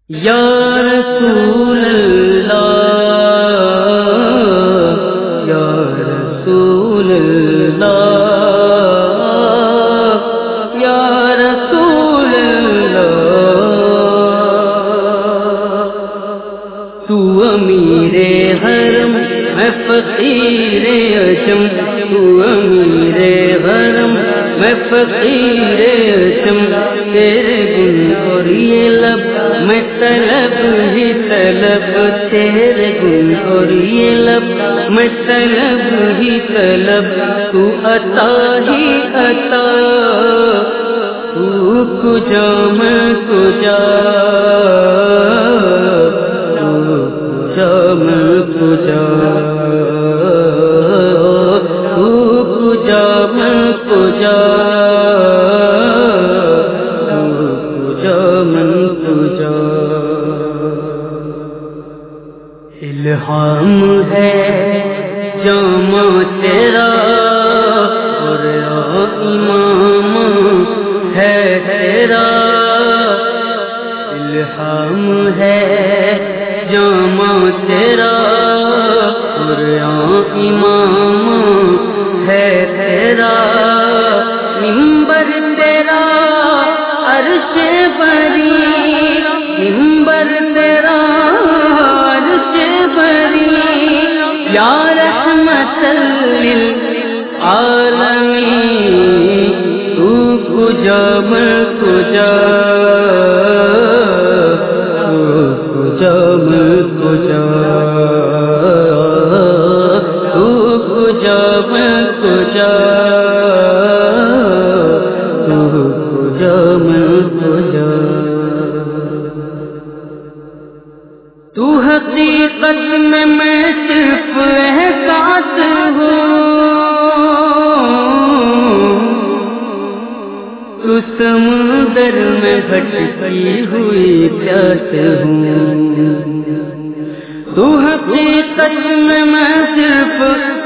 یا رسول اللہ یا رسول اللہ یا رسول اللہ تو امیر حرم میں فقیر عجم تو امیر حرم میں فقیر عجم تیرے گن اور یہ لب میں طلب ہی طلب تیرے گن اور یہ لب میں طلب ہی طلب تو عطا ہی عطا تو کجا میں کجا تو کجا میں کجا تو کجا میں کجا الہام ہے جامع تیرا اور امام ہے تیرا الہام ہے جامع تیرا اور امام ہے تیرا منبر تیرا عرش بری منبر تیرا یا رحمت للعالمین تو کجا میں کجا تو کجا میں کجا تو کجا میں کجا تو کجا میں کجا تو حقیقت میں صرف احساس ہوں تو سمندر میں بھٹکی ہوئی پیاس ہوں تو حقیقت میں صرف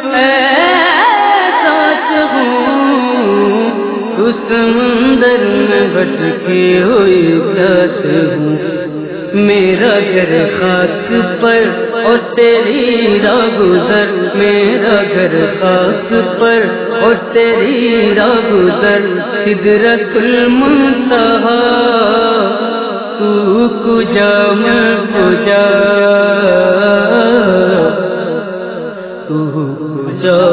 احساس ہوں تو سمندر میں بھٹکی ہوئی پیاس ہوں میرا گھر خاک پر اور تیری راہ گزر میرا گھر خاک پر اور تیری راہ گزر سدرۃ المنتہا تو کجا میں کجا تو کجا